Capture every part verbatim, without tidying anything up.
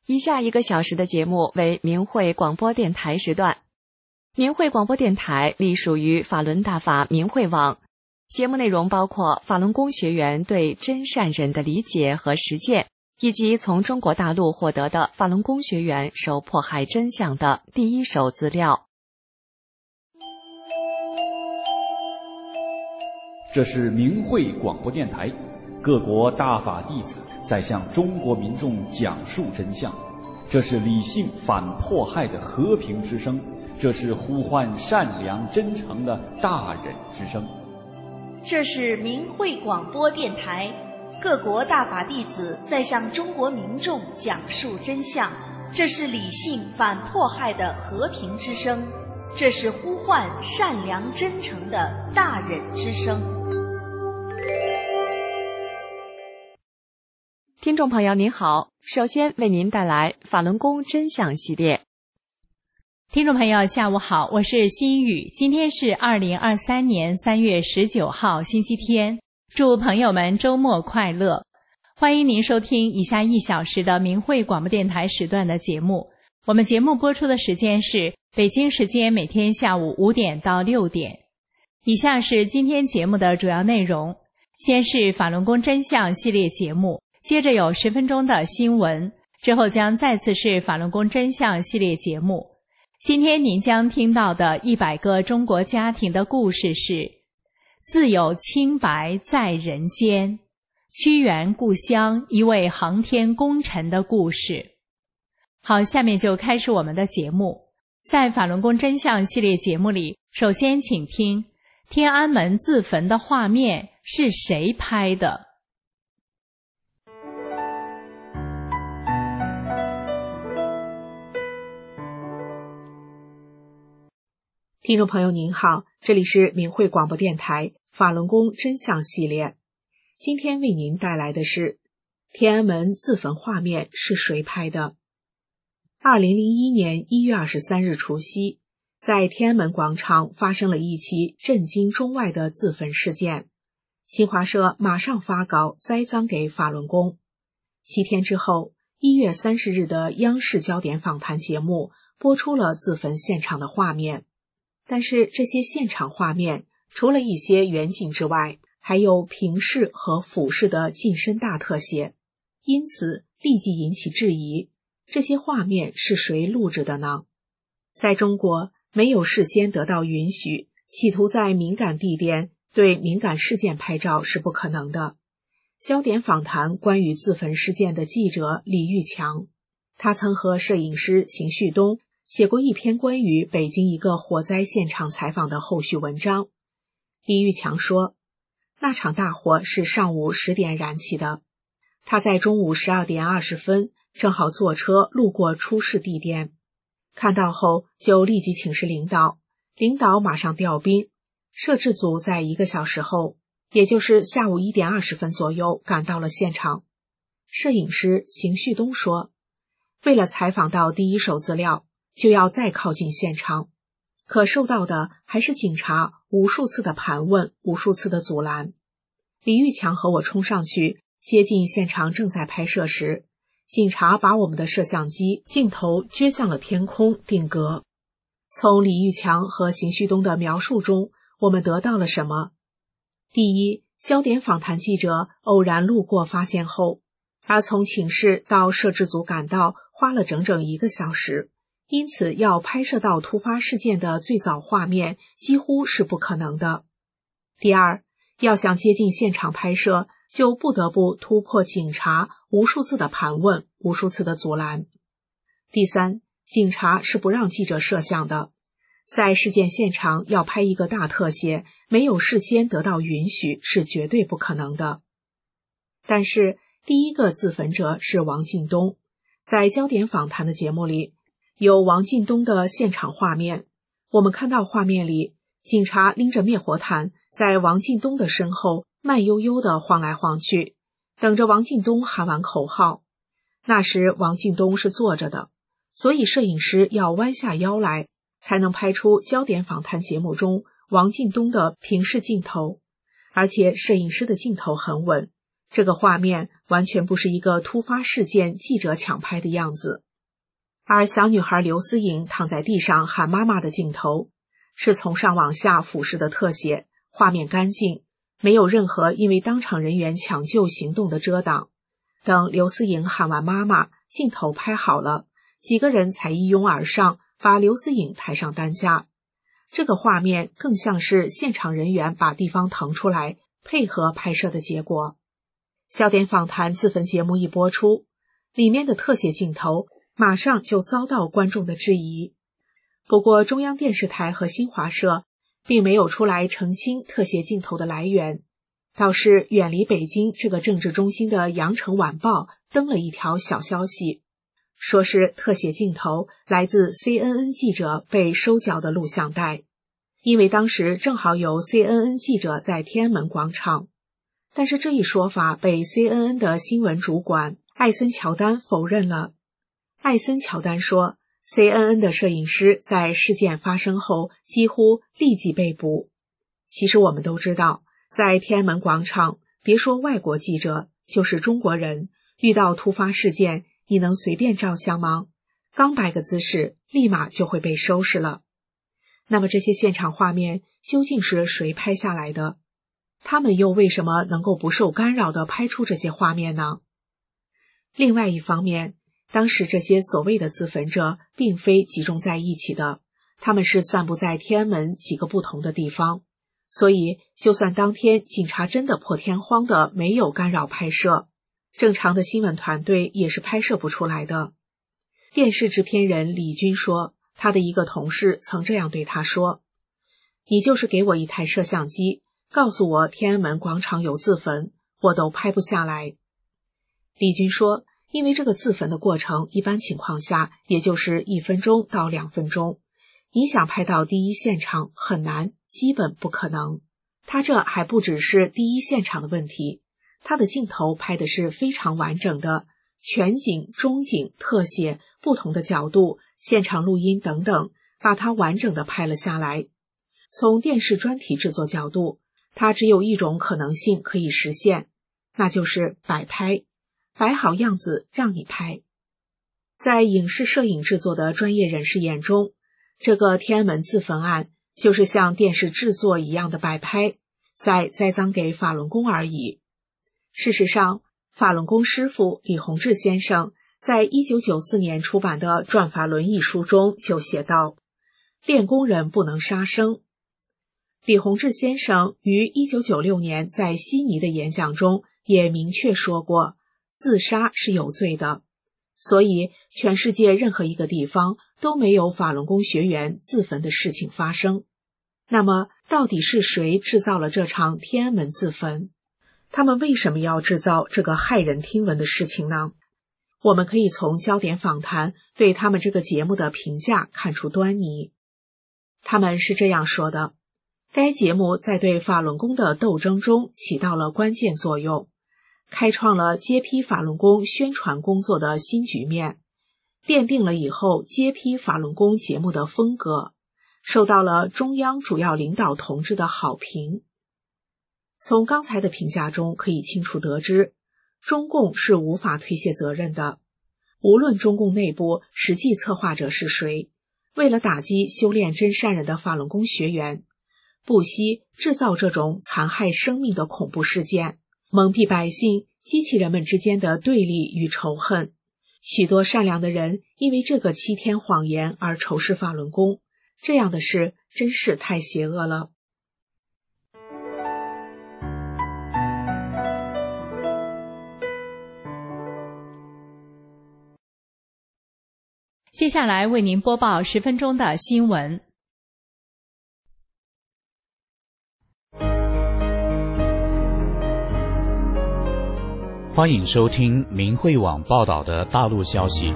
以下一个小时的节目为明慧广播电台时段。明慧广播电台隶属于法轮大法明慧网，节目内容包括法轮功学员对真善忍的理解和实践，以及从中国大陆获得的法轮功学员受迫害真相的第一手资料。 这是明慧广播电台，各国大法弟子在向中国民众讲述真相，这是理性反迫害的和平之声，这是呼唤善良真诚的大忍之声。 这是明慧广播电台，各国大法弟子在向中国民众讲述真相，这是理性反迫害的和平之声，这是呼唤善良真诚的大忍之声。 听众朋友您好，首先为您带来法轮功真相系列。 听众朋友下午好，我是心雨，今天是二零二三年三月十九号星期天，祝朋友们周末快乐。欢迎您收听以下一小时的明慧广播电台时段的节目。我们节目播出的时间是北京时间每天下午五点到六点。以下是今天节目的主要内容，先是法轮功真相系列节目，接着有十分钟的新闻，之后将再次是法轮功真相系列节目。今天您将听到的一百个中国家庭的故事是自有清白在人间，屈原故乡一位航天功臣的故事。好，下面就开始我们的节目。在法轮功真相系列节目里，首先请听天安门自焚的画面是谁拍的？ 听众朋友您好，这里是明慧广播电台法轮功真相系列。今天为您带来的是天安门自焚画面是谁拍的？二零零一年一月二十三日除夕，在天安门广场发生了一起震惊中外的自焚事件。新华社马上发稿栽赃给法轮功。七天之后，一月三十日的央视焦点访谈节目播出了自焚现场的画面。但是这些现场画面除了一些远景之外，还有平视和俯视的近身大特写，因此立即引起质疑，这些画面是谁录制的呢？在中国，没有事先得到允许，企图在敏感地点对敏感事件拍照是不可能的。焦点访谈关于自焚事件的记者李玉强，他曾和摄影师邢旭东写过一篇关于北京一个火灾现场采访的后续文章。李玉强说，那场大火是上午十点燃起的，他在中午十二点二十分正好坐车路过出事地点，看到后就立即请示领导，领导马上调兵，摄制组在一个小时后，也就是下午一点二十分左右赶到了现场。摄影师邢旭东说，为了采访到第一手资料，就要再靠近现场，可受到的还是警察无数次的盘问，无数次的阻拦。李玉强和我冲上去，接近现场正在拍摄时，警察把我们的摄像机镜头撅向了天空定格。从李玉强和邢旭东的描述中，我们得到了什么？第一，焦点访谈记者偶然路过发现后，而从请示到摄制组赶到花了整整一个小时，因此要拍摄到突发事件的最早画面几乎是不可能的。第二，要想接近现场拍摄，就不得不突破警察无数次的盘问，无数次的阻拦。第三，警察是不让记者摄像的，在事件现场要拍一个大特写，没有事先得到允许是绝对不可能的。但是第一个自焚者是王进东，在焦点访谈的节目里有王进东的现场画面，我们看到画面里，警察拎着灭火毯在王进东的身后慢悠悠地晃来晃去，等着王进东喊完口号。那时王进东是坐着的，所以摄影师要弯下腰来，才能拍出焦点访谈节目中王进东的平视镜头，而且摄影师的镜头很稳， 这个画面完全不是一个突发事件记者抢拍的样子。而小女孩刘思颖躺在地上喊妈妈的镜头，是从上往下俯视的特写，画面干净，没有任何因为当场人员抢救行动的遮挡。等刘思颖喊完妈妈，镜头拍好了，几个人才一拥而上，把刘思颖抬上担架。这个画面更像是现场人员把地方腾出来，配合拍摄的结果。焦点访谈自焚节目一播出，里面的特写镜头马上就遭到观众的质疑。不过中央电视台和新华社并没有出来澄清特写镜头的来源，倒是远离北京这个政治中心的羊城晚报登了一条小消息，说是特写镜头来自 C N N 记者被收缴的录像带，因为当时正好有 C N N 记者在天安门广场。但是这一说法被 C N N 的新闻主管艾森乔丹否认了。艾森乔丹说， C N N 的摄影师在事件发生后几乎立即被捕。其实我们都知道，在天安门广场，别说外国记者，就是中国人，遇到突发事件，你能随便照相吗？刚摆个姿势，立马就会被收拾了。那么这些现场画面究竟是谁拍下来的？他们又为什么能够不受干扰地拍出这些画面呢？另外一方面，当时这些所谓的自焚者并非集中在一起的，他们是散布在天安门几个不同的地方，所以就算当天警察真的破天荒的没有干扰拍摄，正常的新闻团队也是拍摄不出来的。电视制片人李军说，他的一个同事曾这样对他说，你就是给我一台摄像机，告诉我天安门广场有自焚，我都拍不下来。李军说，因为这个自焚的过程一般情况下也就是一分钟到两分钟，你想拍到第一现场很难，基本不可能。他这还不只是第一现场的问题，他的镜头拍的是非常完整的，全景、中景、特写、不同的角度、现场录音等等，把它完整的拍了下来。从电视专题制作角度，它只有一种可能性可以实现，那就是摆拍，摆好样子让你拍。在影视摄影制作的专业人士眼中，这个天安门自焚案就是像电视制作一样的摆拍，在栽赃给法轮功而已。事实上，法轮功师父李洪志先生在一九九四年出版的《转法轮》一书中就写道，练功人不能杀生。李洪志先生于一九九六年在悉尼的演讲中也明确说过，自杀是有罪的，所以全世界任何一个地方都没有法轮功学员自焚的事情发生。那么到底是谁制造了这场天安门自焚？他们为什么要制造这个骇人听闻的事情呢？我们可以从焦点访谈对他们这个节目的评价看出端倪。他们是这样说的，该节目在对法轮功的斗争中起到了关键作用，开创了揭批法轮功宣传工作的新局面，奠定了以后揭批法轮功节目的风格，受到了中央主要领导同志的好评。从刚才的评价中可以清楚得知，中共是无法推卸责任的。无论中共内部实际策划者是谁，为了打击修炼真善人的法轮功学员，不惜制造这种残害生命的恐怖事件，蒙蔽百姓，激起人们之间的对立与仇恨。许多善良的人因为这个七天谎言而仇视法轮功，这样的事真是太邪恶了。 接下来为您播报十分钟的新闻。 欢迎收听明慧网报道的大陆消息。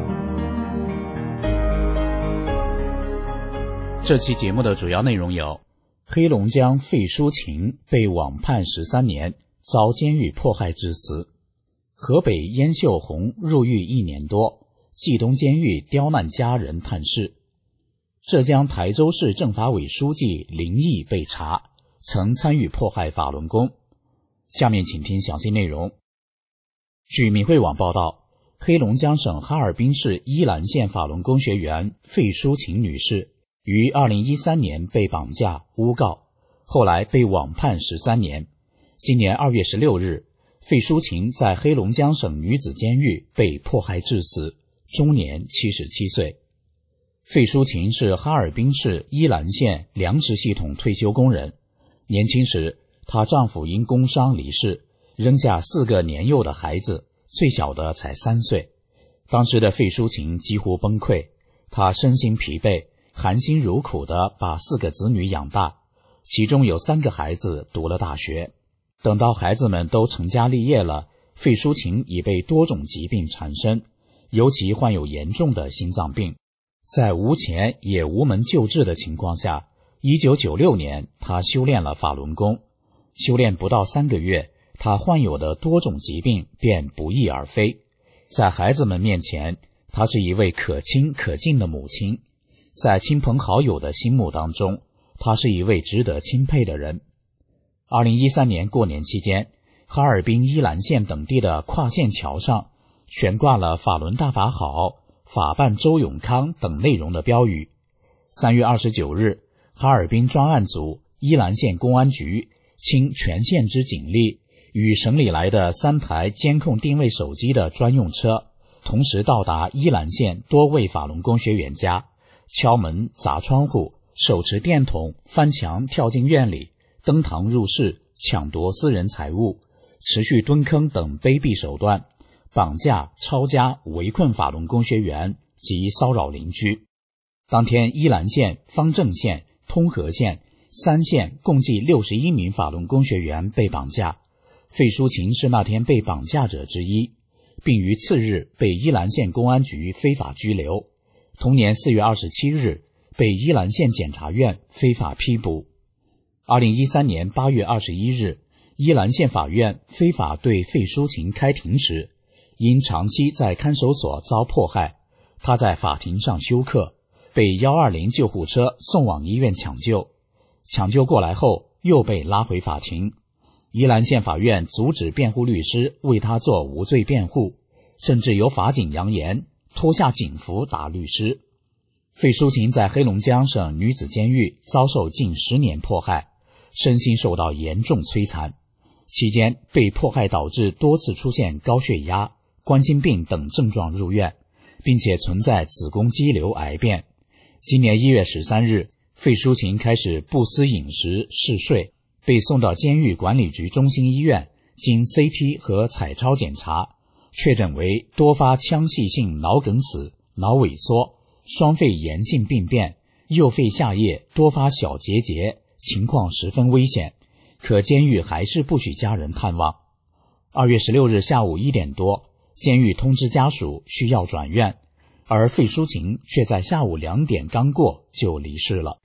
这期节目的主要内容有：黑龙江费淑琴被网判十三年，遭监狱迫害致死；河北燕秀红入狱一年多，冀东监狱刁难家人探视；浙江台州市政法委书记林毅被查，曾参与迫害法轮功； 下面请听详细内容。据民汇网报道，黑龙江省哈尔滨市依兰县法轮功学员费淑琴女士于二零一三年被绑架诬告，后来被网判十三年。今年二月十六日，费淑琴在黑龙江省女子监狱被迫害致死，终年七十七岁。费淑琴是哈尔滨市依兰县粮食系统退休工人，年轻时她丈夫因工伤离世，扔下四个年幼的孩子，最小的才三岁。当时的费淑琴几乎崩溃，她身心疲惫，含辛茹苦地把四个子女养大，其中有三个孩子读了大学。等到孩子们都成家立业了，费淑琴已被多种疾病缠身，尤其患有严重的心脏病。在无钱也无门救治的情况下，一九九六年她修炼了法轮功。修炼不到三个月，她患有的多种疾病便不翼而飞。在孩子们面前，她是一位可亲可敬的母亲；在亲朋好友的心目当中，她是一位值得钦佩的人。二零一三年过年期间，哈尔滨依兰县等地的跨县桥上悬挂了法轮大法好、法办周永康等内容的标语。三月二十九日，哈尔滨专案组、依兰县公安局倾全县之警力，与省里来的三台监控定位手机的专用车，同时到达依兰县多位法轮功学员家，敲门、砸窗户，手持电筒翻墙跳进院里，登堂入室，抢夺私人财物，持续蹲坑等卑鄙手段，绑架、抄家、围困法轮功学员及骚扰邻居。当天，依兰县、方正县、通河县三县共计六十一名法轮功学员被绑架，费淑琴是那天被绑架者之一，并于次日被依兰县公安局非法拘留。同年四月二十七日，被依兰县检察院非法批捕。二零一三年八月二十一日，依兰县法院非法对费淑琴开庭时，因长期在看守所遭迫害，他在法庭上休克，被一二零救护车送往医院抢救。抢救过来后又被拉回法庭，依兰县法院阻止辩护律师为他做无罪辩护，甚至有法警扬言脱下警服打律师。费淑琴在黑龙江省女子监狱遭受近十年迫害，身心受到严重摧残，期间被迫害导致多次出现高血压、冠心病等症状入院，并且存在子宫肌瘤癌变。今年一月十三日，费淑琴开始不思饮食、嗜睡，被送到监狱管理局中心医院，经 C T 和彩超检查，确诊为多发腔隙性脑梗死、脑萎缩、双肺炎性病变、右肺下叶多发小结节，情况十分危险，可监狱还是不许家人探望。二月十六日下午一点多，监狱通知家属需要转院，而费淑琴却在下午两点刚过就离世了。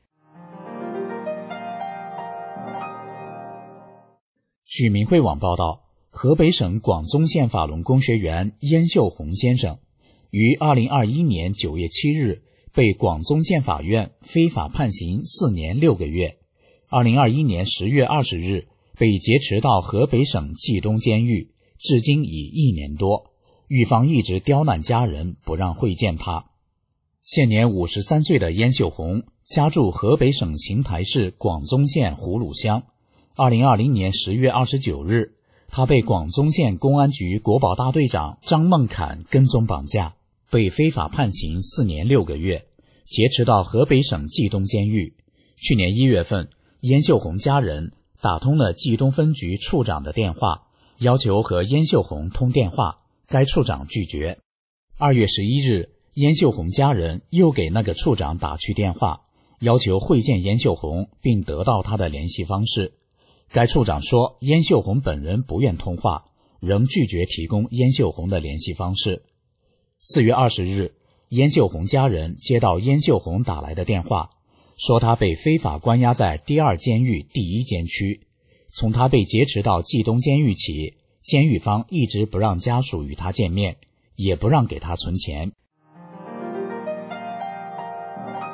据民汇网报道，河北省广宗县法轮功学员燕秀红先生于二零二一年九月七日被广宗县法院非法判刑四年六个月，二零二一年十月二十日被劫持到河北省冀东监狱，至今已一年多，狱方一直刁难家人，不让会见他。现年五十三岁的燕秀红家住河北省邢台市广宗县葫芦乡。二零二零年十月二十九日，他被广宗县公安局国保大队长张梦侃跟踪绑架，被非法判刑四年六个月，劫持到河北省冀东监狱。去年一月份，燕秀红家人打通了冀东分局处长的电话，要求和燕秀红通电话，该处长拒绝。二月十一日，燕秀红家人又给那个处长打去电话，要求会见燕秀红并得到他的联系方式。该处长说燕秀红本人不愿通话，仍拒绝提供燕秀红的联系方式。四月二十日，燕秀红家人接到燕秀红打来的电话，说他被非法关押在第二监狱第一监区。从他被劫持到冀东监狱起，监狱方一直不让家属与他见面，也不让给他存钱。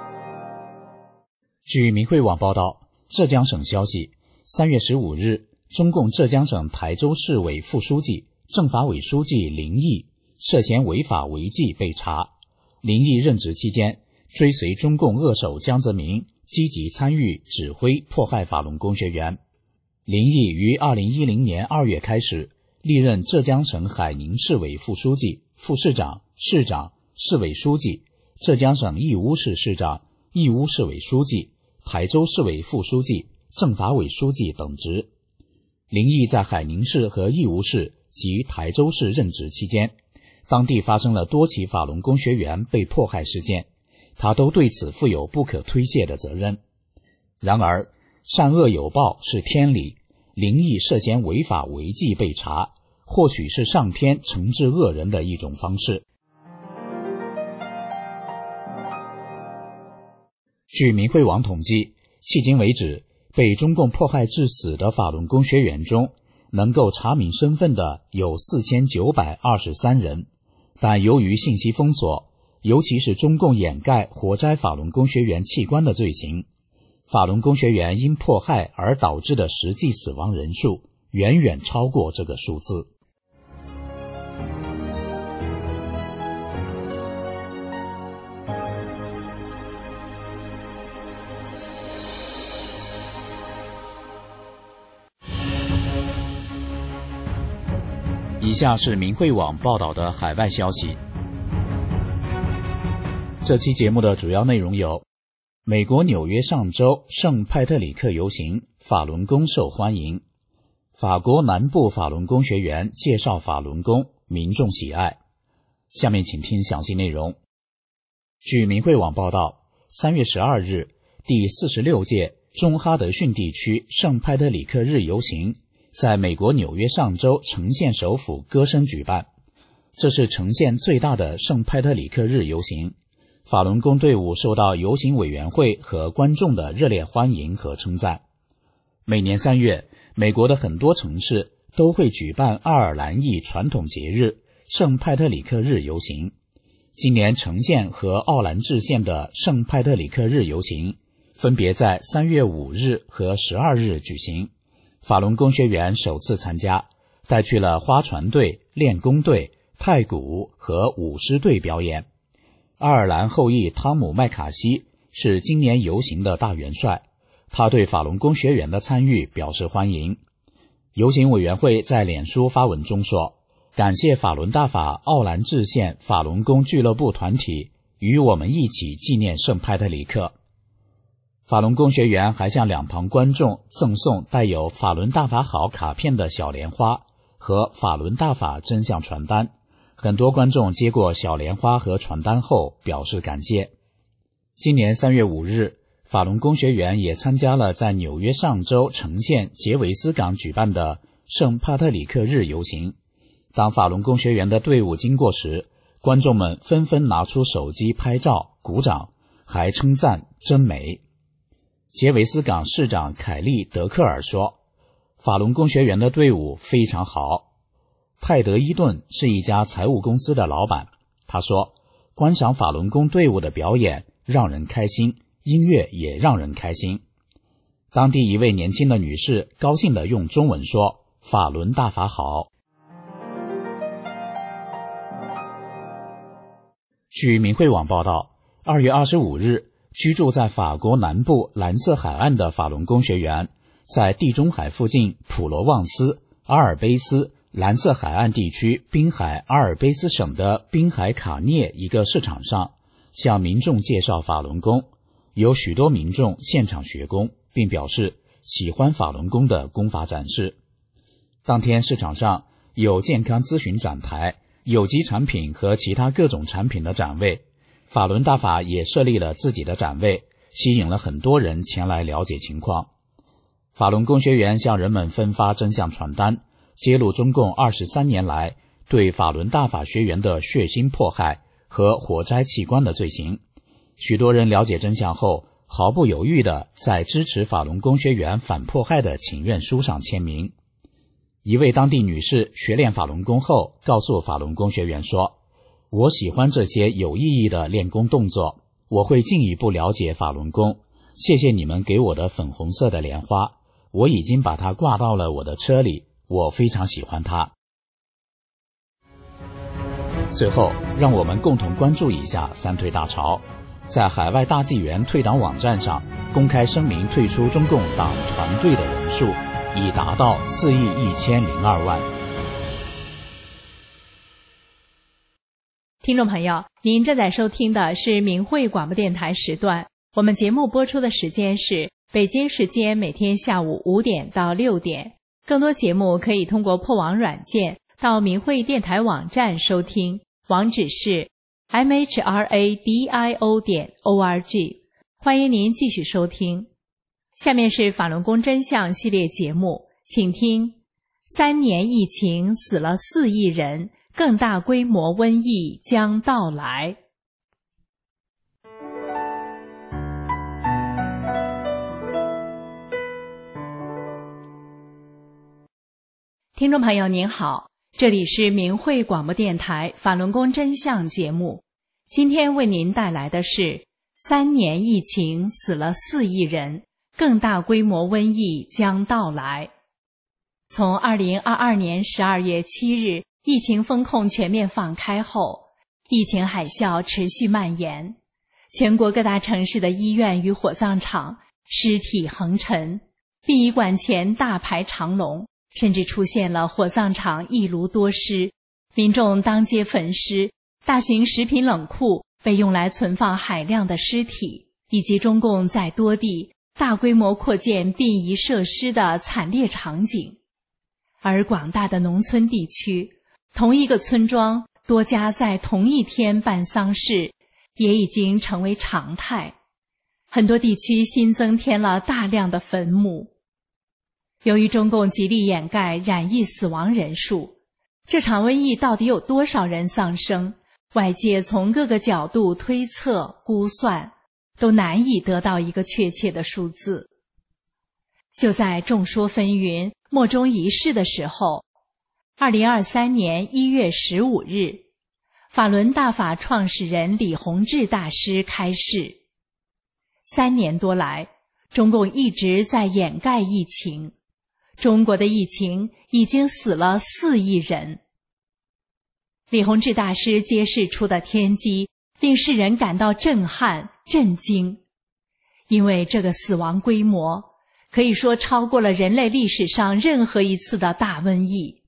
据民汇网报道，浙江省消息，三月十五日， 中共浙江省台州市委副书记、政法委书记林毅涉嫌违法违纪被查。林毅任职期间，追随中共恶手江泽民，积极参与指挥迫害法轮功学员。林毅于二零一零年二月开始历任浙江省海宁市委副书记、副市长、市长、市委书记，浙江省义乌市市长、义乌市委书记、台州市委副书记、政法委书记等职。林毅在海宁市和义乌市及台州市任职期间，当地发生了多起法轮功学员被迫害事件，他都对此负有不可推卸的责任。然而，善恶有报是天理，林毅涉嫌违法违纪被查，或许是上天惩治恶人的一种方式。据明慧网统计，迄今为止，被中共迫害致死的法轮功学员中，能够查明身份的有四千九百二十三人，但由于信息封锁，尤其是中共掩盖活摘法轮功学员器官的罪行，法轮功学员因迫害而导致的实际死亡人数远远超过这个数字。以下是明慧网报道的海外消息。这期节目的主要内容有：美国纽约上周圣派特里克游行，法轮功受欢迎；法国南部法轮功学员介绍法轮功，民众喜爱。下面请听详细内容。据明慧网报道，三月十二日，第四十六届中哈德逊地区圣派特里克日游行在美国纽约上州城县首府歌声举办，这是城县最大的圣派特里克日游行。法轮功队伍受到游行委员会和观众的热烈欢迎和称赞。每年三月，美国的很多城市都会举办爱尔兰裔传统节日圣派特里克日游行。今年城县和奥兰治县的圣派特里克日游行分别在三月五日和十二日举行。法轮功学员首次参加，带去了花船队、练功队、太鼓和舞狮队表演。爱尔兰后裔汤姆·麦卡锡是今年游行的大元帅，他对法轮功学员的参与表示欢迎。游行委员会在脸书发文中说，感谢法轮大法奥兰治县法轮功俱乐部团体与我们一起纪念圣派特里克。法轮功学员还向两旁观众赠送带有法轮大法好卡片的小莲花和法轮大法真相传单，很多观众接过小莲花和传单后表示感谢。今年三月五日，法轮功学员也参加了在纽约上州城县杰维斯港举办的圣帕特里克日游行。当法轮功学员的队伍经过时，观众们纷纷拿出手机拍照、鼓掌，还称赞真美。杰维斯港市长凯利·德克尔说，法轮功学员的队伍非常好。泰德·伊顿是一家财务公司的老板，他说，观赏法轮功队伍的表演让人开心，音乐也让人开心。当地一位年轻的女士高兴地用中文说，法轮大法好。据明慧网报道，二月二十五日，居住在法国南部蓝色海岸的法轮功学员，在地中海附近普罗旺斯、阿尔卑斯、蓝色海岸地区滨海阿尔卑斯省的滨海卡涅一个市场上，向民众介绍法轮功。有许多民众现场学功，并表示喜欢法轮功的功法展示。当天市场上有健康咨询展台、有机产品和其他各种产品的展位，法轮大法也设立了自己的展位，吸引了很多人前来了解情况。法轮功学员向人们分发真相传单，揭露中共二十三年来对法轮大法学员的血腥迫害和活摘器官的罪行。许多人了解真相后，毫不犹豫地在支持法轮功学员反迫害的请愿书上签名。一位当地女士学练法轮功后告诉法轮功学员说，我喜欢这些有意义的练功动作，我会进一步了解法轮功，谢谢你们给我的粉红色的莲花， 我已经把它挂到了我的车里，我非常喜欢它。最后，让我们共同关注一下三退大潮。在海外大纪元退党网站上公开声明退出中共党团队的人数已达到四亿一千零二万。 听众朋友，您正在收听的是明慧广播电台时段，我们节目播出的时间是北京时间每天下午五点到六点。更多节目可以通过破网软件到明慧电台网站收听，网址是 m h r a d i o 点 o r g。 欢迎您继续收听。下面是法轮功真相系列节目，请听三年疫情死了四亿人，更大规模瘟疫将到来。听众朋友您好，这里是明慧广播电台法轮功真相节目。今天为您带来的是三年疫情死了四亿人，更大规模瘟疫将到来。从二零二二年十二月七日疫情封控全面放开后，疫情海啸持续蔓延，全国各大城市的医院与火葬场尸体横陈，殡仪馆前大排长龙，甚至出现了火葬场一炉多尸，民众当街焚尸，大型食品冷库被用来存放海量的尸体，以及中共在多地大规模扩建殡仪设施的惨烈场景。而广大的农村地区，同一个村庄多家在同一天办丧事也已经成为常态，很多地区新增添了大量的坟墓。由于中共极力掩盖染疫死亡人数，这场瘟疫到底有多少人丧生，外界从各个角度推测估算，都难以得到一个确切的数字。就在众说纷纭、莫衷一是的时候，二零二三年一月十五日，法轮大法创始人李洪志大师开示：三年多来，中共一直在掩盖疫情，中国的疫情已经死了四亿人。李洪志大师揭示出的天机令世人感到震撼、震惊，因为这个死亡规模可以说超过了人类历史上任何一次的大瘟疫。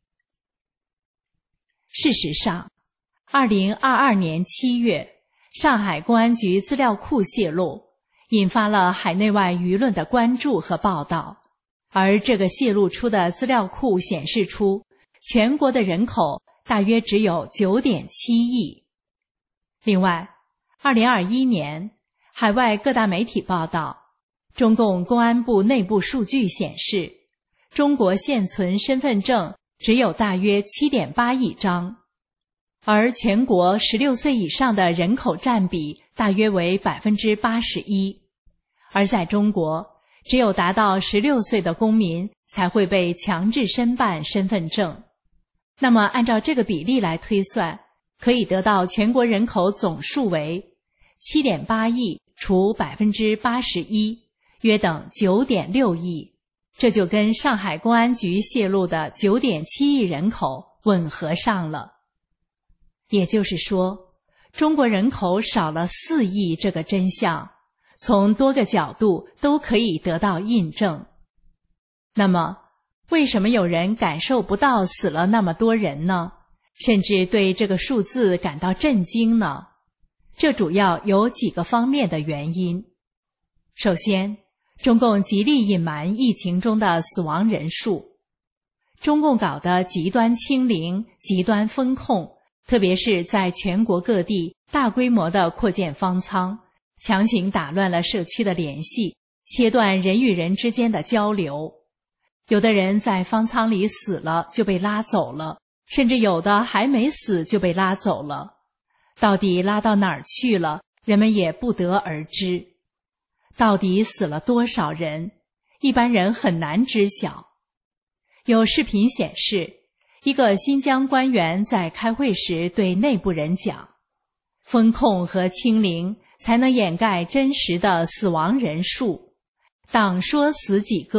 事实上，二零二二年七月，上海公安局资料库泄露，引发了海内外舆论的关注和报道。而这个泄露出的资料库显示出，全国的人口大约只有 九点七亿。另外，二零二一年，海外各大媒体报道，中共公安部内部数据显示，中国现存身份证只有大约 七点八亿张，而全国十六岁以上的人口占比大约为 百分之八十一， 而在中国，只有达到十六岁的公民才会被强制申办身份证。那么按照这个比例来推算，可以得到全国人口总数为 七点八亿除 百分之八十一， 约等 九点六亿。这就跟上海公安局泄露的 九点七亿人口吻合上了。也就是说，中国人口少了四亿这个真相，从多个角度都可以得到印证。那么，为什么有人感受不到死了那么多人呢？甚至对这个数字感到震惊呢？这主要有几个方面的原因。首先，中共极力隐瞒疫情中的死亡人数。中共搞的极端清零、极端封控，特别是在全国各地大规模的扩建方舱，强行打乱了社区的联系，切断人与人之间的交流。有的人在方舱里死了就被拉走了，甚至有的还没死就被拉走了。到底拉到哪儿去了，人们也不得而知。到底死了多少人，一般人很难知晓。有视频显示，一个新疆官员在开会时对内部人讲，封控和清零才能掩盖真实的死亡人数，党说死几个，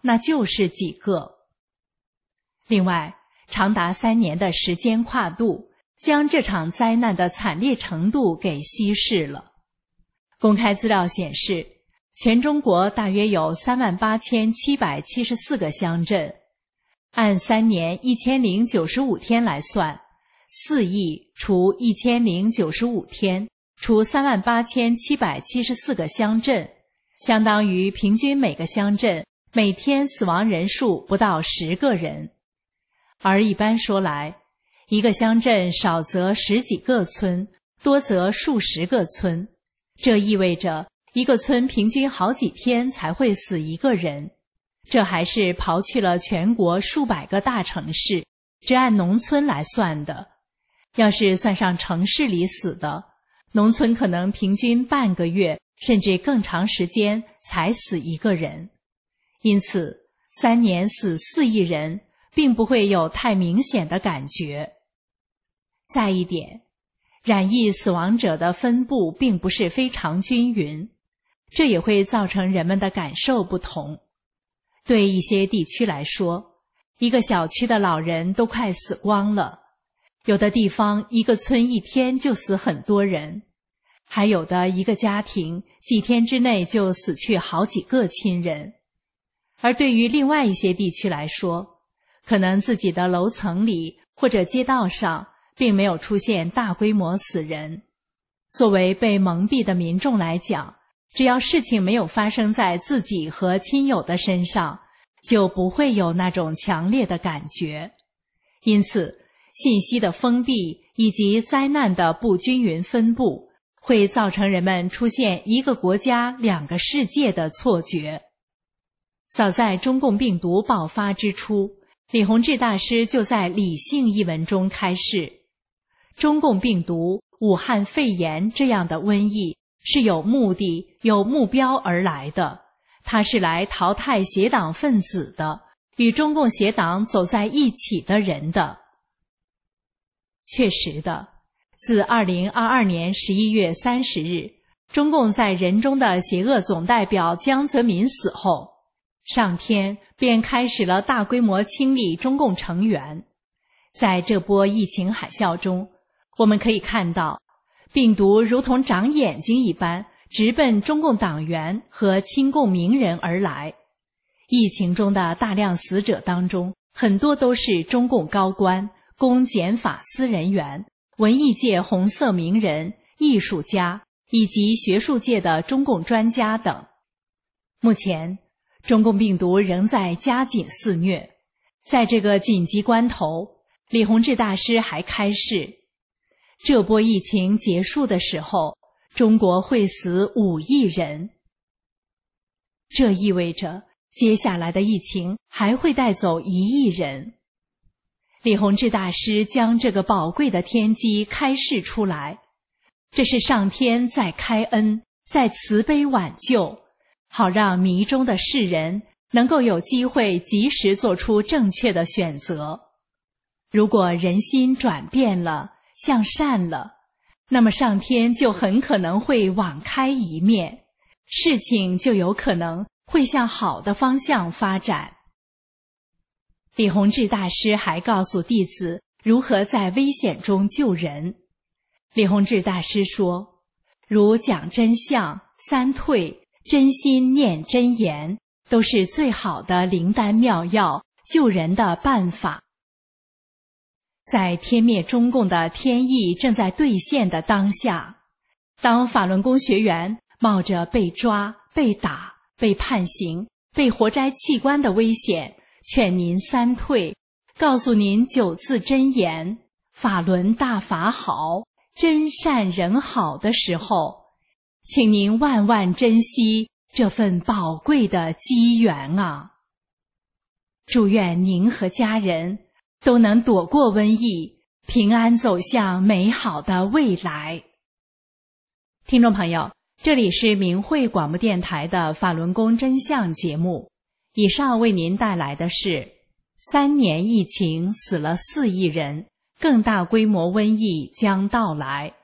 那就是几个。另外，长达三年的时间跨度，将这场灾难的惨烈程度给稀释了。公开资料显示，全中国大约有三万八千七百七十四个乡镇，按三年一千零九十五天来算，四亿除一千零九十五天，除三万八千七百七十四个乡镇，相当于平均每个乡镇每天死亡人数不到十个人。而一般说来，一个乡镇少则十几个村，多则数十个村，这意味着一个村平均好几天才会死一个人。这还是刨去了全国数百个大城市，只按农村来算的。要是算上城市里死的，农村可能平均半个月甚至更长时间才死一个人。因此，三年死四亿人并不会有太明显的感觉。再一点，染疫死亡者的分布并不是非常均匀，这也会造成人们的感受不同。对一些地区来说，一个小区的老人都快死光了，有的地方一个村一天就死很多人，还有的一个家庭几天之内就死去好几个亲人。而对于另外一些地区来说，可能自己的楼层里或者街道上并没有出现大规模死人。作为被蒙蔽的民众来讲，只要事情没有发生在自己和亲友的身上，就不会有那种强烈的感觉。因此，信息的封闭以及灾难的不均匀分布，会造成人们出现一个国家两个世界的错觉。早在中共病毒爆发之初，李洪志大师就在《理性》一文中开示，中共病毒、武汉肺炎这样的瘟疫是有目的、有目标而来的，它是来淘汰邪党分子的，与中共邪党走在一起的人的。确实的，自二零二二年十一月三十日，中共在人中的邪恶总代表江泽民死后，上天便开始了大规模清理中共成员。在这波疫情海啸中，我们可以看到，病毒如同长眼睛一般，直奔中共党员和亲共名人而来。疫情中的大量死者当中，很多都是中共高官、公检法司人员、文艺界红色名人、艺术家以及学术界的中共专家等。目前，中共病毒仍在加紧肆虐。在这个紧急关头，李洪志大师还开示，这波疫情结束的时候，中国会死五亿人。这意味着接下来的疫情还会带走一亿人。李洪志大师将这个宝贵的天机开示出来，这是上天在开恩，在慈悲挽救，好让迷中的世人能够有机会及时做出正确的选择。如果人心转变了，向善了，那么上天就很可能会网开一面，事情就有可能会向好的方向发展。李洪志大师还告诉弟子如何在危险中救人。李洪志大师说，如讲真相、三退、真心念真言，都是最好的灵丹妙药，救人的办法。在天灭中共的天意正在兑现的当下，当法轮功学员冒着被抓、被打、被判刑、被活摘器官的危险，劝您三退，告诉您九字真言，法轮大法好，真善人好的时候，请您万万珍惜这份宝贵的机缘啊！祝愿您和家人都能躲过瘟疫，平安走向美好的未来。听众朋友，这里是明慧广播电台的法轮功真相节目，以上为您带来的是三年疫情死了四亿人，更大规模瘟疫将到来。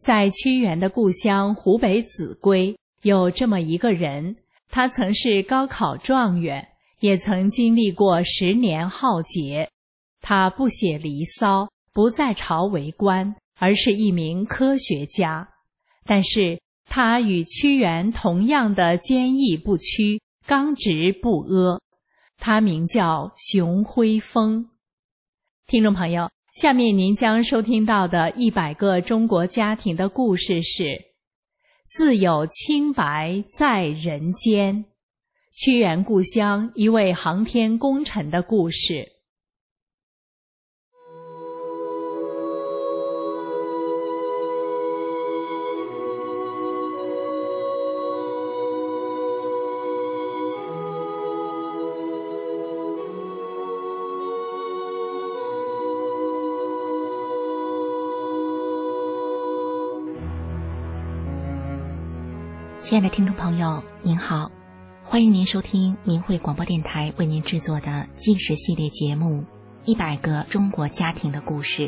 在屈原的故乡湖北秭归，有这么一个人，他曾是高考状元，也曾经历过十年浩劫。他不写《离骚》，不在朝为官，而是一名科学家。但是他与屈原同样的坚毅不屈，刚直不阿。他名叫熊辉峰。听众朋友，下面您将收听到的一百个中国家庭的故事是自有清白在人间，屈原故乡一位航天工程的故事。 亲爱的听众朋友，您好，欢迎您收听明慧广播电台为您制作的纪实系列节目《一百个中国家庭的故事》。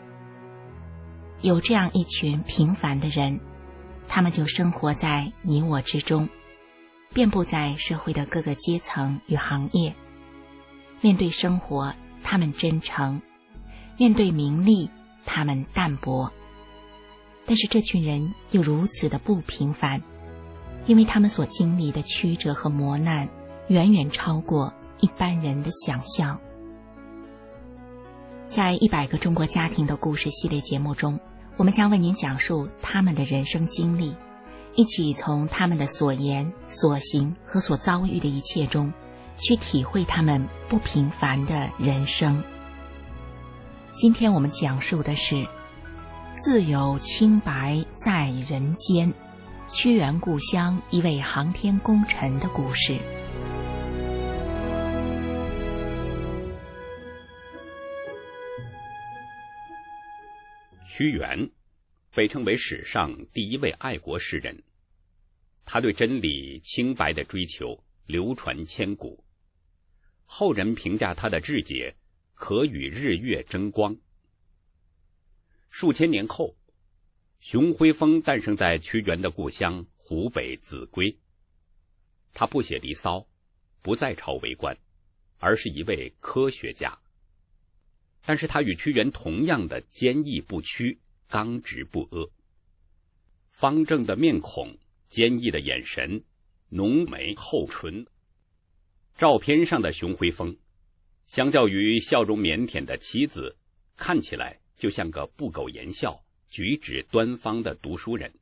有这样一群平凡的人，他们就生活在你我之中，遍布在社会的各个阶层与行业。面对生活，他们真诚；面对名利，他们淡泊。但是这群人又如此的不平凡，因为他们所经历的曲折和磨难远远超过一般人的想象。在一百个中国家庭的故事系列节目中，我们将为您讲述他们的人生经历，一起从他们的所言所行和所遭遇的一切中去体会他们不平凡的人生。今天我们讲述的是自有清白在人间，屈原故乡一位航天工程的故事。 屈原被称为史上第一位爱国诗人，他对真理清白的追求流传千古，后人评价他的志节可与日月争光。数千年后，熊辉峰诞生在屈原的故乡湖北秭归。他不写《离骚》，不在朝为官，而是一位科学家。但是他与屈原同样的坚毅不屈，刚直不阿。方正的面孔，坚毅的眼神，浓眉厚唇。照片上的熊辉峰，相较于笑容腼腆的妻子，看起来就像个不苟言笑、举止端方的读书人。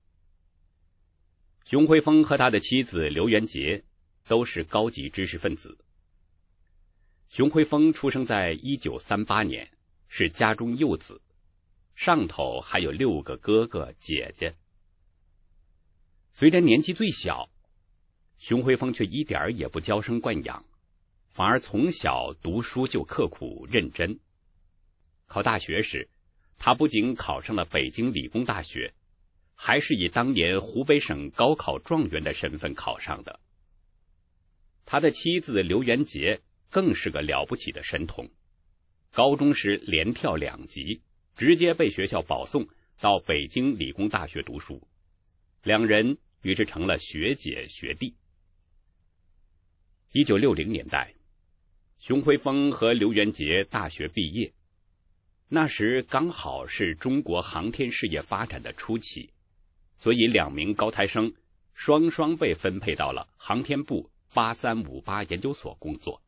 熊辉峰和他的妻子刘元杰都是高级知识分子。熊辉峰出生在一九三八年，是家中幼子，上头还有六个哥哥姐姐。虽然年纪最小，熊辉峰却一点也不娇生惯养，反而从小读书就刻苦认真。考大学时，他不仅考上了北京理工大学，还是以当年湖北省高考状元的身份考上的。他的妻子刘元杰更是个了不起的神童，高中时连跳两级，直接被学校保送到北京理工大学读书，两人于是成了学姐学弟。一九六零年代，熊辉峰和刘元杰大学毕业，那时刚好是中国航天事业发展的初期，所以两名高材生双双被分配到了航天部八三五八研究所工作。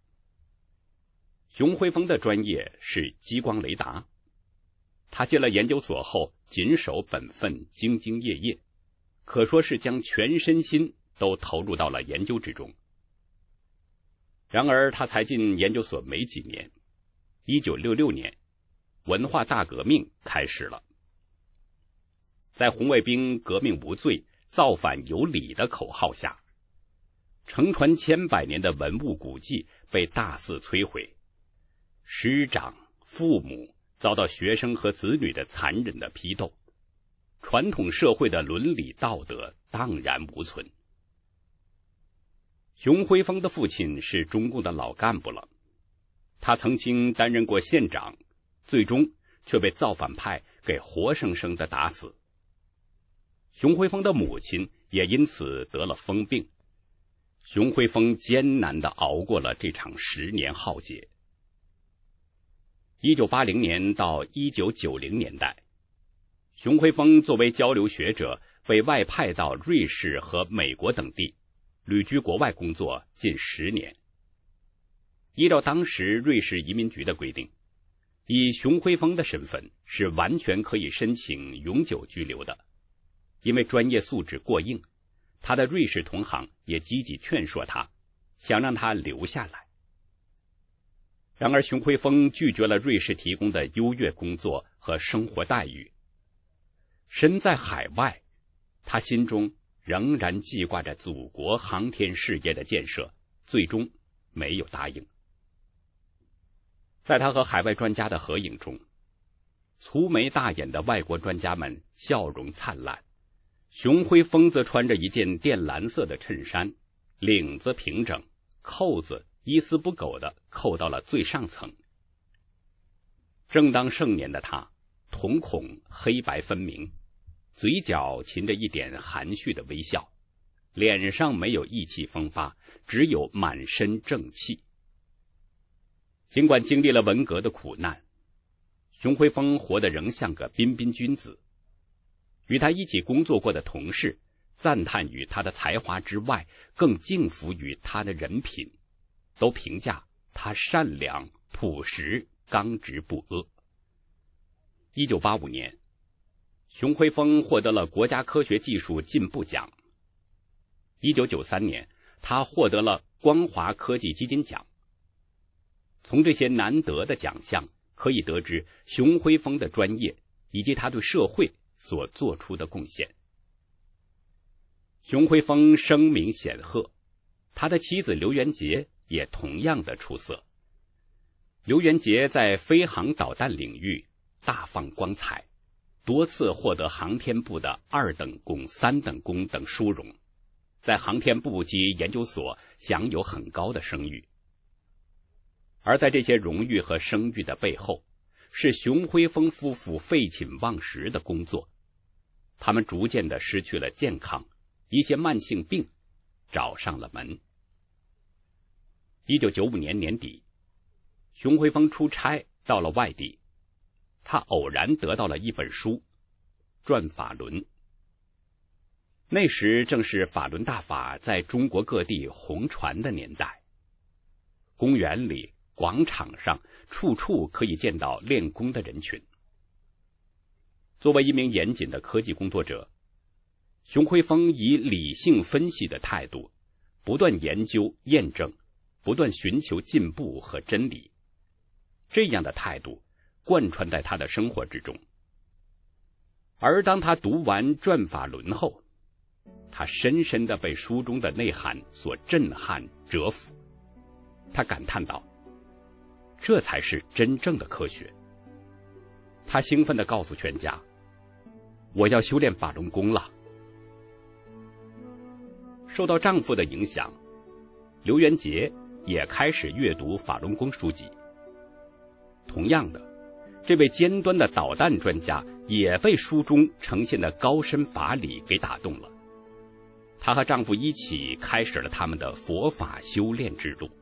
熊辉峰的专业是激光雷达，他进了研究所后谨守本分，兢兢业业，可说是将全身心都投入到了研究之中。然而他才进研究所没几年，一九六六年文化大革命开始了。在红卫兵革命无罪，造反有理的口号下，承传千百年的文物古迹被大肆摧毁，师长、父母遭到学生和子女的残忍的批斗，传统社会的伦理道德荡然无存。熊辉峰的父亲是中共的老干部了，他曾经担任过县长，最终却被造反派给活生生的打死。熊辉峰的母亲也因此得了疯病。熊辉峰艰难地熬过了这场十年浩劫。一九八零年到一九九零年代，熊辉峰作为交流学者被外派到瑞士和美国等地，旅居国外工作近十年。依照当时瑞士移民局的规定，以熊辉峰的身份是完全可以申请永久居留的，因为专业素质过硬，他的瑞士同行也积极劝说他，想让他留下来。然而熊辉峰拒绝了瑞士提供的优越工作和生活待遇。身在海外，他心中仍然记挂着祖国航天事业的建设，最终没有答应。在他和海外专家的合影中，粗眉大眼的外国专家们笑容灿烂，熊辉峰则穿着一件靛蓝色的衬衫，领子平整，扣子一丝不苟地扣到了最上层。正当盛年的他，瞳孔黑白分明，嘴角噙着一点含蓄的微笑，脸上没有意气风发，只有满身正气。尽管经历了文革的苦难，熊辉峰活得仍像个彬彬君子。与他一起工作过的同事赞叹于他的才华之外，更敬服于他的人品，都评价他善良、朴实、刚直不阿。一九八五年，熊辉峰获得了国家科学技术进步奖。一九九三年，他获得了光华科技基金奖。从这些难得的奖项可以得知熊辉峰的专业以及他对社会所做出的贡献。熊辉峰声名显赫，他的妻子刘元杰也同样的出色。刘元杰在飞航导弹领域大放光彩，多次获得航天部的二等功、三等功等殊荣，在航天部及研究所享有很高的声誉。而在这些荣誉和声誉的背后，是熊辉峰夫妇废寝忘食的工作。他们逐渐的失去了健康，一些慢性病找上了门。一九九五年年底，熊辉峰出差到了外地，他偶然得到了一本书《转法轮》。那时正是法轮大法在中国各地红传的年代，公园里、广场上处处可以见到练功的人群。作为一名严谨的科技工作者，熊辉峰以理性分析的态度，不断研究验证，不断寻求进步和真理。这样的态度贯穿在他的生活之中。而当他读完《转法轮》后，他深深地被书中的内涵所震撼折服。他感叹道：这才是真正的科学。他兴奋地告诉全家：我要修炼法轮功了。受到丈夫的影响，刘元杰也开始阅读法轮功书籍。同样的，这位尖端的导弹专家也被书中呈现的高深法理给打动了。她和丈夫一起开始了他们的佛法修炼之路。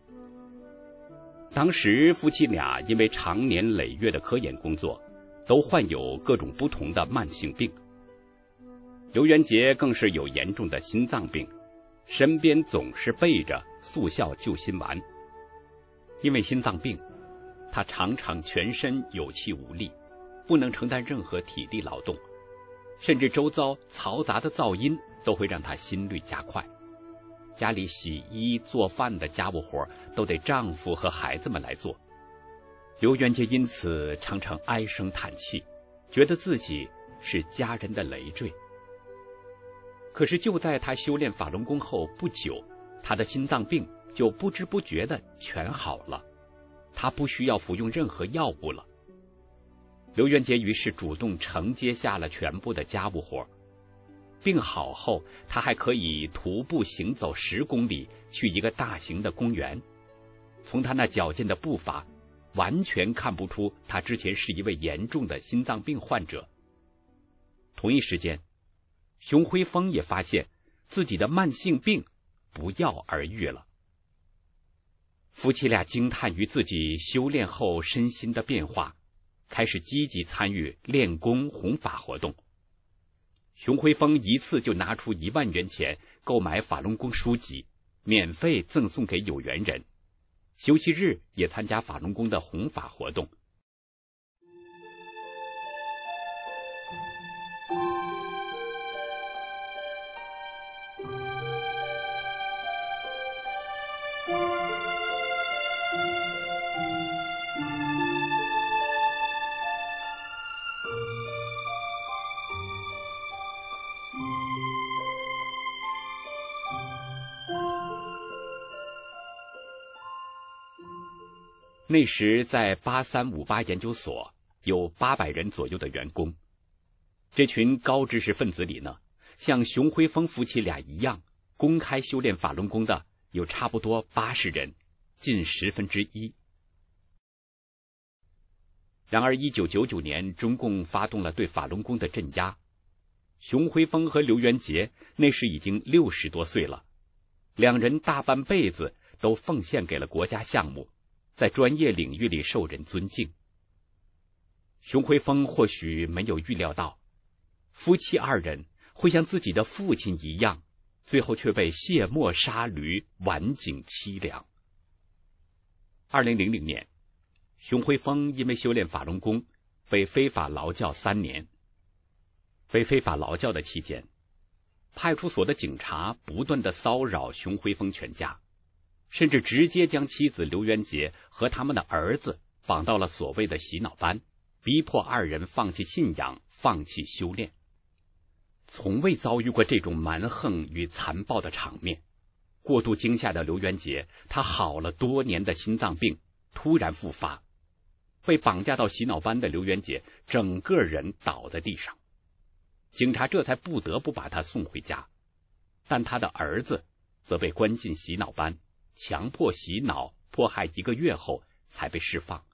当时夫妻俩因为长年累月的科研工作，都患有各种不同的慢性病。刘元杰更是有严重的心脏病，身边总是备着速效救心丸。因为心脏病，他常常全身有气无力，不能承担任何体力劳动，甚至周遭嘈杂的噪音都会让他心率加快。家里洗衣做饭的家务活都得丈夫和孩子们来做。刘元杰因此常常唉声叹气，觉得自己是家人的累赘。可是就在他修炼法轮功后不久，他的心脏病就不知不觉地全好了，他不需要服用任何药物了。刘元杰于是主动承接下了全部的家务活。病好后，他还可以徒步行走十公里去一个大型的公园。从他那矫健的步伐， 完全看不出他之前是一位严重的心脏病患者。同一时间，熊辉峰也发现自己的慢性病不药而愈了。夫妻俩惊叹于自己修炼后身心的变化，开始积极参与练功弘法活动。熊辉峰一次就拿出一万元钱购买法轮功书籍，免费赠送给有缘人，休息日也参加法轮功的弘法活动。那时在八三五八研究所有八百人左右的员工，这群高知识分子里呢，像熊辉峰夫妻俩一样公开修炼法轮功的有差不多八十人，近十分之一。然而一九九九年中共发动了对法轮功的镇压，熊辉峰和刘元杰那时已经六十多岁了，两人大半辈子都奉献给了国家项目，在专业领域里受人尊敬。熊辉峰或许没有预料到，夫妻二人会像自己的父亲一样，最后却被卸磨杀驴，晚景凄凉。二零零零年，熊辉峰因为修炼法轮功被非法劳教三年。被非法劳教的期间，派出所的警察不断地骚扰熊辉峰全家，甚至直接将妻子刘元杰和他们的儿子绑到了所谓的洗脑班，逼迫二人放弃信仰，放弃修炼。从未遭遇过这种蛮横与残暴的场面，过度惊吓的刘元杰，他好了多年的心脏病突然复发，被绑架到洗脑班的刘元杰整个人倒在地上，警察这才不得不把他送回家，但他的儿子则被关进洗脑班，强迫洗脑迫害一个月后才被释放。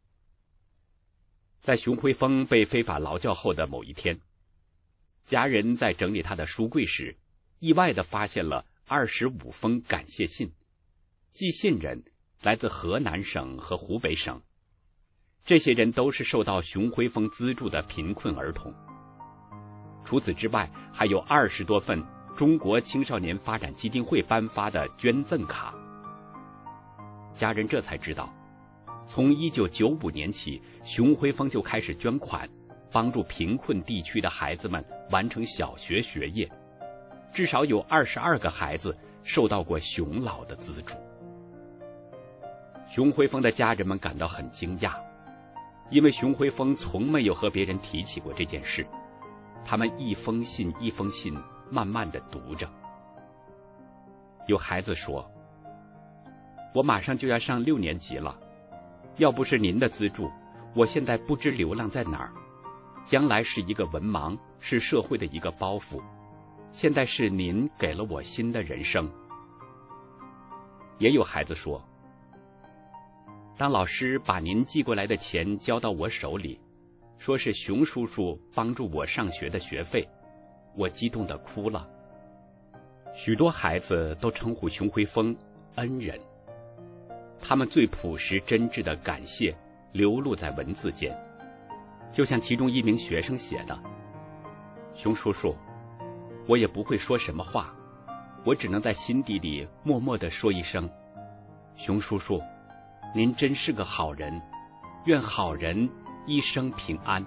在熊辉峰被非法劳教后的某一天，家人在整理他的书柜时，意外地发现了二十五封感谢信，寄信人来自河南省和湖北省，这些人都是受到熊辉峰资助的贫困儿童。除此之外，还有二十多份中国青少年发展基金会颁发的捐赠卡。家人这才知道，从一九九五年起，熊辉峰就开始捐款，帮助贫困地区的孩子们完成小学学业，至少有二十二个孩子受到过熊老的资助。熊辉峰的家人们感到很惊讶，因为熊辉峰从没有和别人提起过这件事。他们一封信一封信慢慢地读着。有孩子说，我马上就要上六年级了，要不是您的资助，我现在不知流浪在哪儿，将来是一个文盲，是社会的一个包袱，现在是您给了我新的人生。也有孩子说，当老师把您寄过来的钱交到我手里，说是熊叔叔帮助我上学的学费，我激动地哭了。许多孩子都称呼熊辉峰恩人，他们最朴实真挚的感谢流露在文字间，就像其中一名学生写的，熊叔叔，我也不会说什么话，我只能在心底里默默地说一声，熊叔叔，您真是个好人，愿好人一生平安。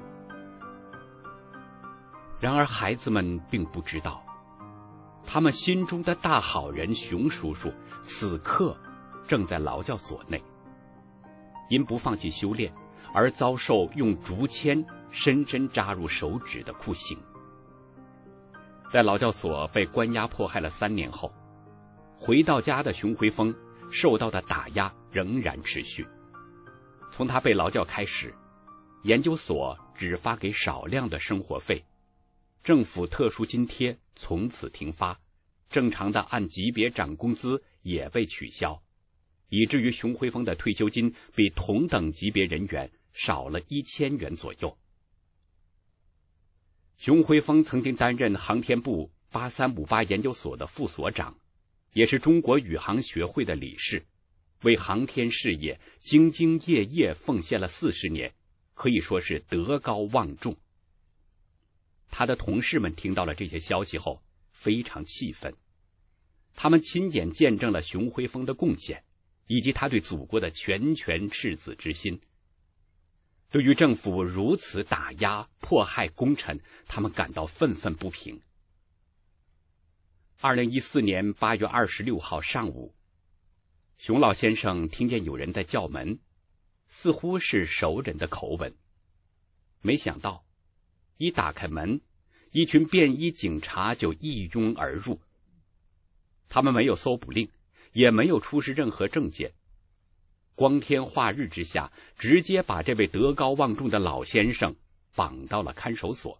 然而孩子们并不知道，他们心中的大好人熊叔叔此刻正在劳教所内，因不放弃修炼而遭受用竹签深深扎入手指的酷刑。在劳教所被关押迫害了三年后，回到家的熊辉峰受到的打压仍然持续。从他被劳教开始，研究所只发给少量的生活费，政府特殊津贴从此停发，正常的按级别涨工资也被取消， 以至于熊辉峰的退休金比同等级别人员少了一千元左右。熊辉峰曾经担任航天部八三五八研究所的副所长，也是中国宇航学会的理事，为航天事业兢兢业业奉献了四十年，可以说是德高望重。他的同事们听到了这些消息后非常气愤，他们亲眼见证了熊辉峰的贡献，以及他对祖国的拳拳赤子之心。对于政府如此打压迫害功臣，他们感到愤愤不平。二零一四年八月二十六号上午，熊老先生听见有人在叫门，似乎是熟人的口吻。没想到一打开门，一群便衣警察就一拥而入。他们没有搜捕令，也没有出示任何证件，光天化日之下，直接把这位德高望重的老先生绑到了看守所。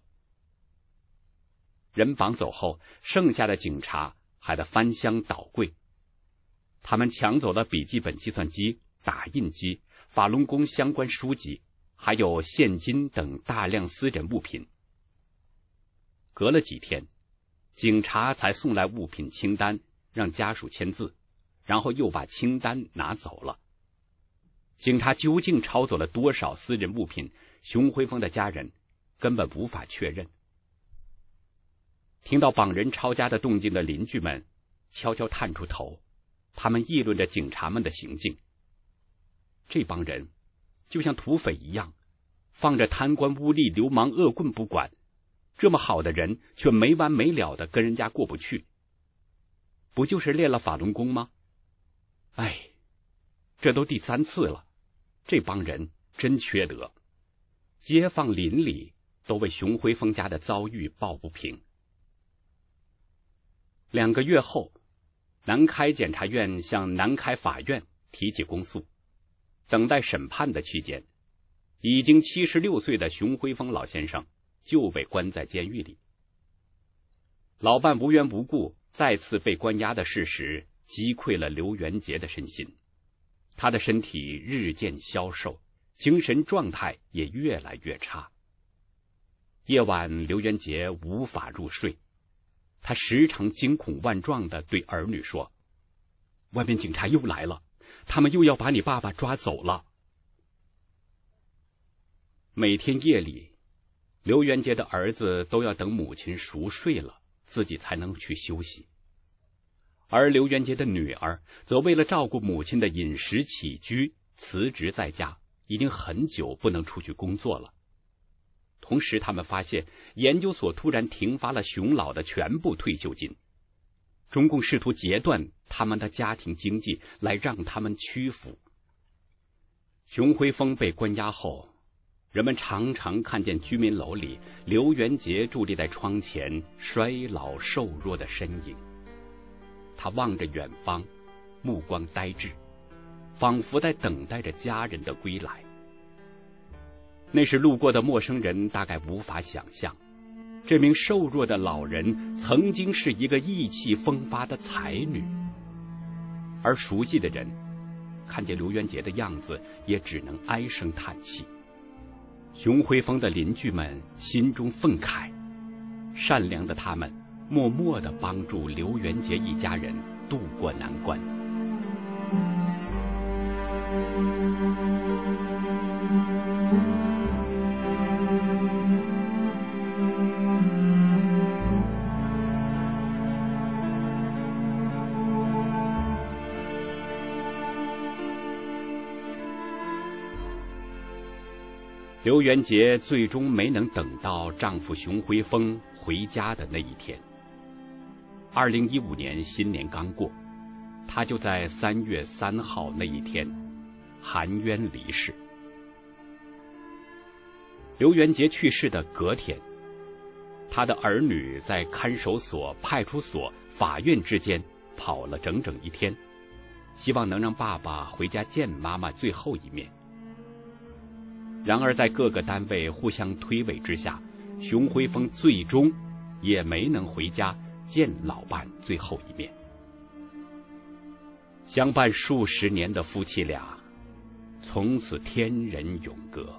人绑走后，剩下的警察还得翻箱倒柜，他们抢走了笔记本计算机、打印机、法轮功相关书籍，还有现金等大量私人物品。隔了几天，警察才送来物品清单，让家属签字，然后又把清单拿走了。警察究竟抄走了多少私人物品，熊辉峰的家人根本无法确认。听到绑人抄家的动静的邻居们悄悄探出头，他们议论着警察们的行径。这帮人就像土匪一样，放着贪官污吏、流氓恶棍不管，这么好的人却没完没了的跟人家过不去。不就是练了法轮功吗？哎，这都第三次了，这帮人真缺德。街坊邻里都为熊辉峰家的遭遇抱不平。两个月后，南开检察院向南开法院提起公诉。等待审判的期间，已经七十六岁的熊辉峰老先生就被关在监狱里。老伴无缘无故再次被关押的事实击溃了刘元杰的身心，他的身体日渐消瘦，精神状态也越来越差。夜晚，刘元杰无法入睡，他时常惊恐万状地对儿女说：“外面警察又来了，他们又要把你爸爸抓走了。”每天夜里，刘元杰的儿子都要等母亲熟睡了，自己才能去休息。而刘元杰的女儿则为了照顾母亲的饮食起居，辞职在家，已经很久不能出去工作了。同时，他们发现研究所突然停发了熊老的全部退休金，中共试图截断他们的家庭经济，来让他们屈服。熊辉峰被关押后，人们常常看见居民楼里刘元杰伫立在窗前衰老瘦弱的身影。他望着远方，目光呆滞，仿佛在等待着家人的归来。那时路过的陌生人大概无法想象，这名瘦弱的老人曾经是一个意气风发的才女。而熟悉的人看见刘元杰的样子，也只能唉声叹气。熊辉峰的邻居们心中愤慨，善良的他们默默地帮助刘元杰一家人渡过难关。刘元杰最终没能等到丈夫熊辉峰回家的那一天。二零一五年新年刚过，他就在三月三号那一天含冤离世。刘元杰去世的隔天，他的儿女在看守所、派出所、法院之间跑了整整一天，希望能让爸爸回家见妈妈最后一面。然而在各个单位互相推诿之下，熊辉峰最终也没能回家见老伴最后一面。 相伴数十年的夫妻俩，从此天人永隔。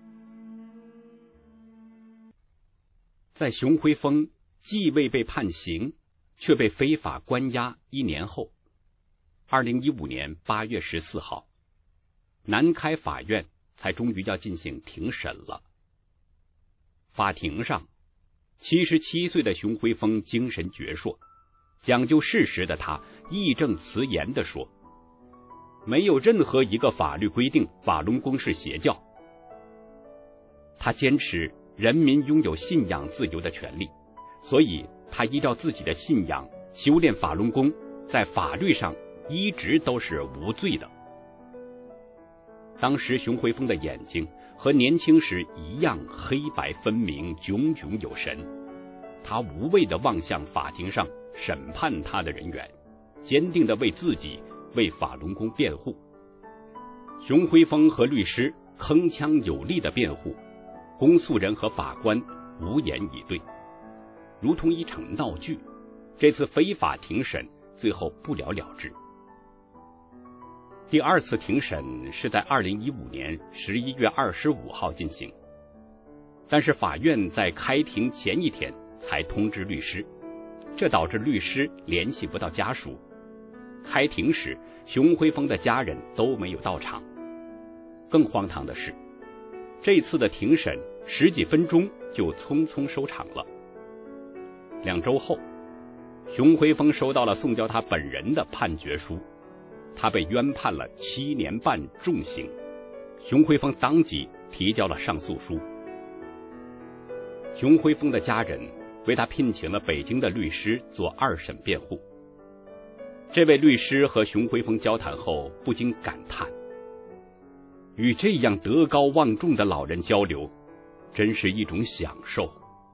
在熊辉峰既未被判刑，却被非法关押一年后，二零一五年八月十四号，南开法院才终于要进行庭审了。法庭上，七十七岁的熊辉峰精神矍铄，讲究事实的他义正辞严地说，没有任何一个法律规定法轮功是邪教。他坚持人民拥有信仰自由的权利，所以他依照自己的信仰修炼法轮功，在法律上一直都是无罪的。当时熊辉峰的眼睛和年轻时一样黑白分明，炯炯有神。他无畏地望向法庭上审判他的人员，坚定地为自己为法轮功辩护。熊辉峰和律师铿锵有力的辩护，公诉人和法官无言以对，如同一场闹剧。这次非法庭审最后不了了之。第二次庭审是在二零一五年十一月二十五号进行，但是法院在开庭前一天才通知律师，这导致律师联系不到家属。开庭时，熊辉峰的家人都没有到场。更荒唐的是，这次的庭审十几分钟就匆匆收场了。两周后，熊辉峰收到了送交他本人的判决书，他被冤判了七年半重刑。熊辉峰当即提交了上诉书。熊辉峰的家人为他聘请了北京的律师做二审辩护。这位律师和熊辉峰交谈后不禁感叹，与这样德高望重的老人交流，真是一种享受。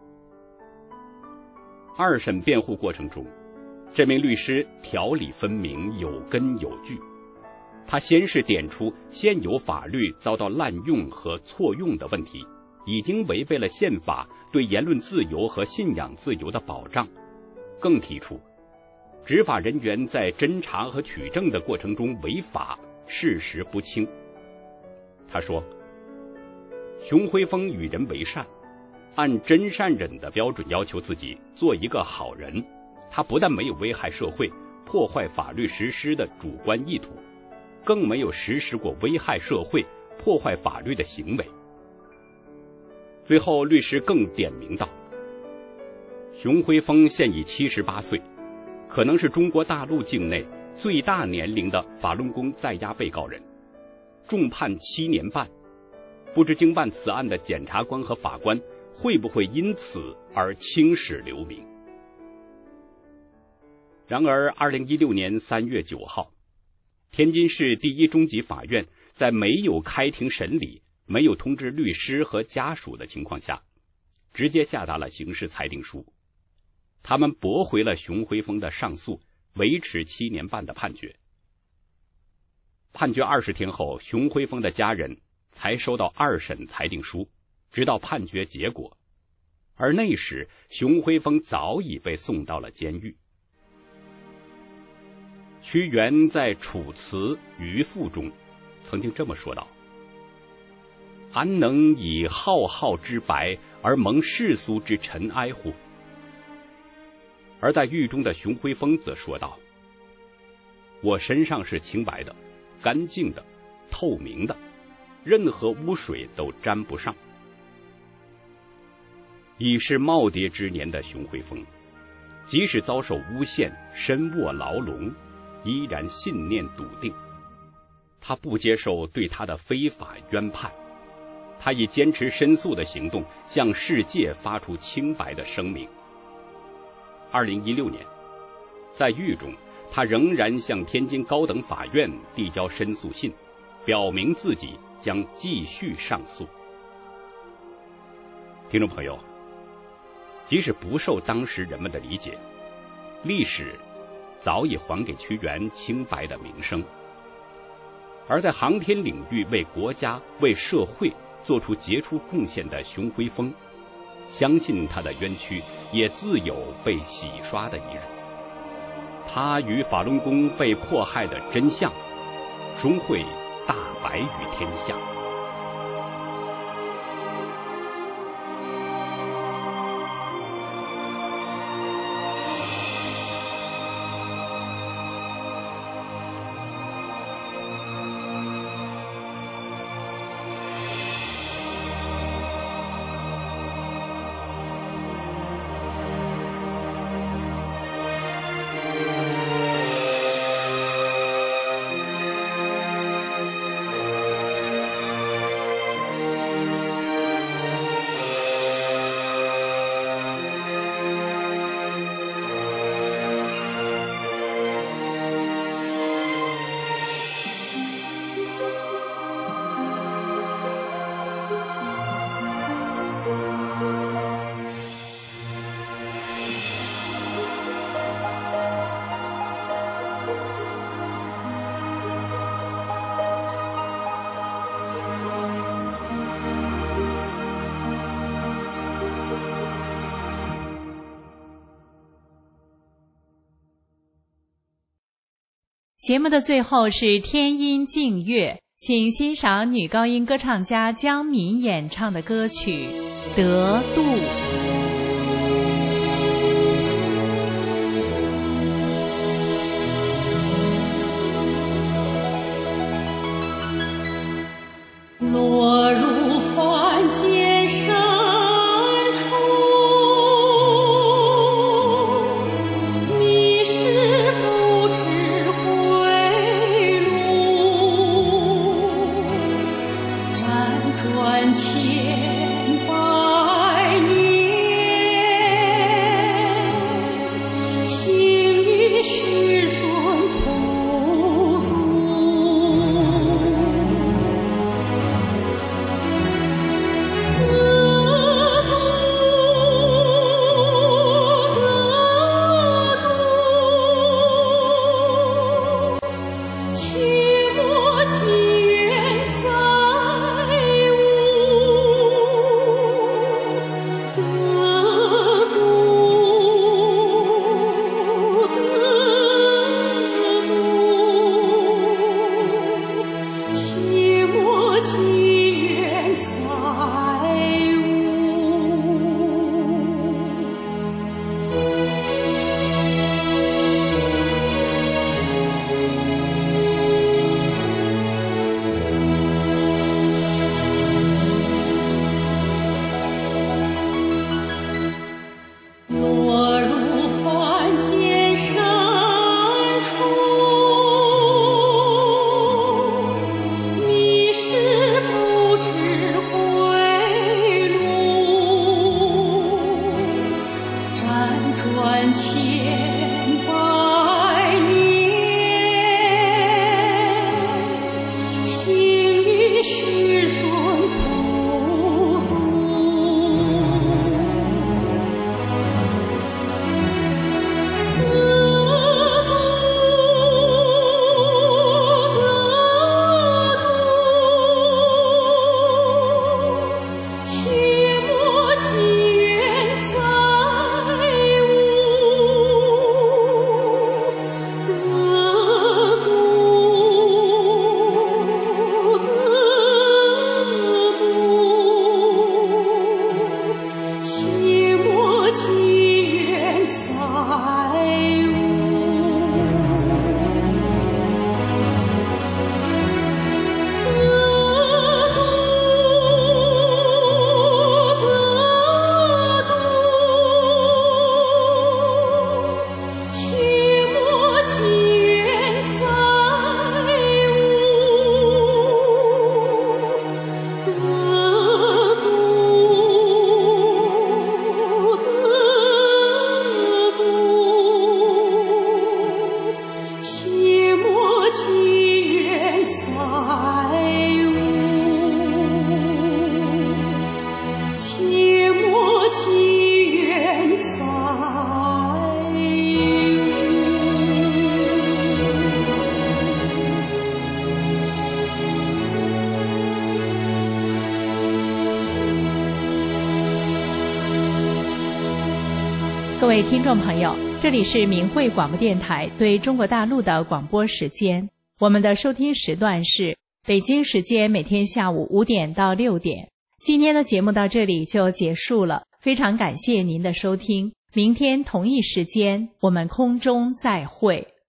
二审辩护过程中，这名律师条理分明，有根有据。他先是点出现有法律遭到滥用和错用的问题，已经违背了宪法对言论自由和信仰自由的保障，更提出执法人员在侦查和取证的过程中违法，事实不清。他说，熊辉峰与人为善，按真善忍的标准要求自己做一个好人，他不但没有危害社会、破坏法律实施的主观意图，更没有实施过危害社会、破坏法律的行为。最后，律师更点名道，熊辉峰现已七十八岁，可能是中国大陆境内最大年龄的法轮功在押被告人，重判七年半。不知经办此案的检察官和法官会不会因此而青史留名？然而二零一六年三月九号，天津市第一中级法院在没有开庭审理、没有通知律师和家属的情况下，直接下达了刑事裁定书。他们驳回了熊辉峰的上诉，维持七年半的判决。判决二十天后，熊辉峰的家人才收到二审裁定书，直到判决结果。而那时，熊辉峰早已被送到了监狱。屈原在《楚辞·渔父》中曾经这么说道：安能以浩浩之白而蒙世俗之尘埃乎？而在狱中的熊辉峰则说道：我身上是清白的、干净的、透明的，任何污水都沾不上。已是耄耋之年的熊辉峰，即使遭受诬陷、身卧牢笼，依然信念笃定。他不接受对他的非法冤判，他以坚持申诉的行动向世界发出清白的声明。二零一六年，在狱中，他仍然向天津高等法院递交申诉信，表明自己将继续上诉。听众朋友，即使不受当时人们的理解，历史早已还给屈原清白的名声。而在航天领域为国家、为社会做出杰出贡献的熊辉峰，相信他的冤屈也自有被洗刷的一日。 他与法轮功被迫害的真相，终会大白于天下。 节目的最后是天音静乐，请欣赏女高音歌唱家江敏演唱的歌曲《得度》。 落入凡间深处，迷失不知归路，辗转千百年，行于世尊普度。 各位听众朋友， 这里是明慧广播电台对中国大陆的广播时间，我们的收听时段是北京时间每天下午五点到六点。今天的节目到这里就结束了，非常感谢您的收听，明天同一时间我们空中再会。